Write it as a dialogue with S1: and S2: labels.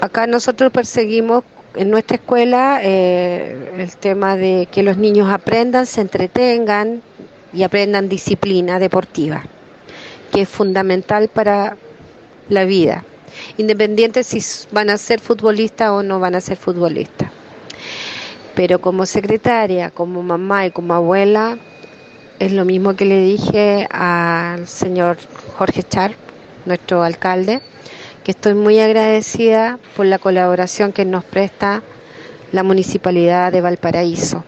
S1: Acá nosotros perseguimos en nuestra escuela el tema de que los niños aprendan, se entretengan y aprendan disciplina deportiva, que es fundamental para la vida, independiente si van a ser futbolistas o no van a ser futbolistas. Pero como secretaria, como mamá y como abuela, es lo mismo que le dije al señor Jorge Char, nuestro alcalde, que estoy muy agradecida por la colaboración que nos presta la Municipalidad de Valparaíso.